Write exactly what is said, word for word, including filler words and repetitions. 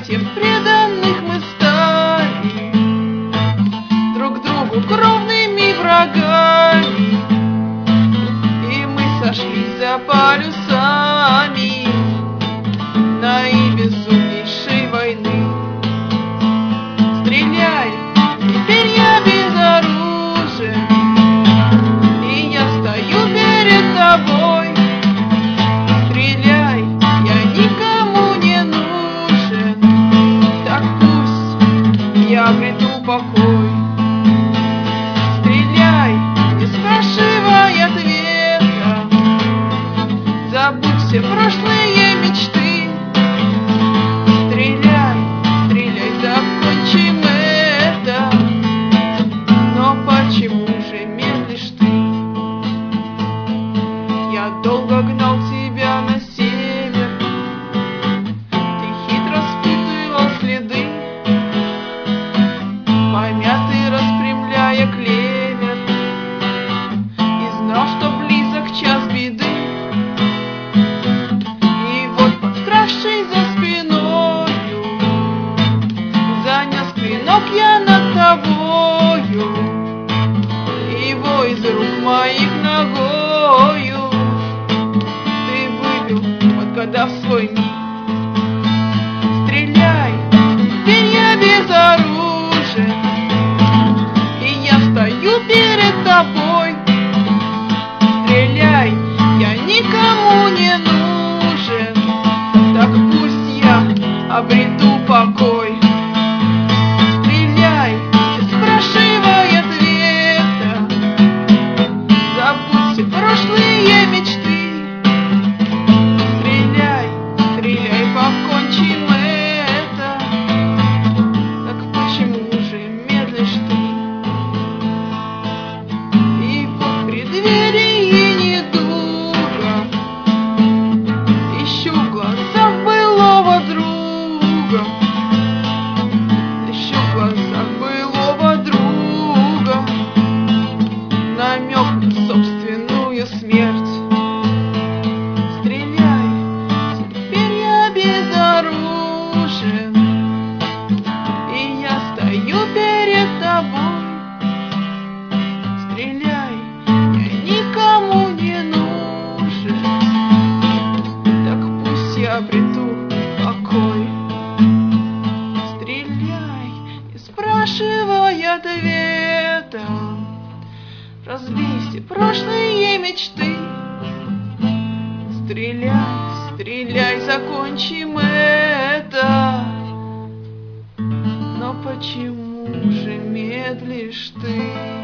братьев преданных мы стали, друг другу кровными врагами, и мы сошлись за полюсами наибезумнейшей войны. Стреляй, теперь я безоружен, и я стою перед тобой. Стреляй, я никому не нужен, так пусть я обрету покой. Стреляй, не спрашивай ответа, забудь все прошлые мечты. Стреляй, стреляй, закончим это. Но почему же медлишь ты? Я долго гнал тебя на север, ты хитро спутывал следы, помятый распрямляя клевер, и знал, что близок час беды. И вот, подкравшись за спиною, занес клинок я над тобою, его из рук моих ногою ты выбил, подгадав свой миг. Стреляй, теперь я безоружен, и я стою перед тобой. Стреляй, я никому не нужен, так пусть я обрету покой. Стреляй, не спрашивай ответа, забудь все прошлые мечты. Стреляй, стреляй, покончим это. Так почему же медлишь ты? И вот в преддверии недуга ищу в глазах былого друга, ищу в глазах былого друга намек на собственную смерть. Стреляй, теперь я безоружен, и я стою перед тобой. Стреляй, я никому не нужен, так пусть я обрету покой. Стреляй, не спрашивай ответа, разбей все прошлые мечты. Стреляй, стреляй, закончим это. Но почему же медлишь ты?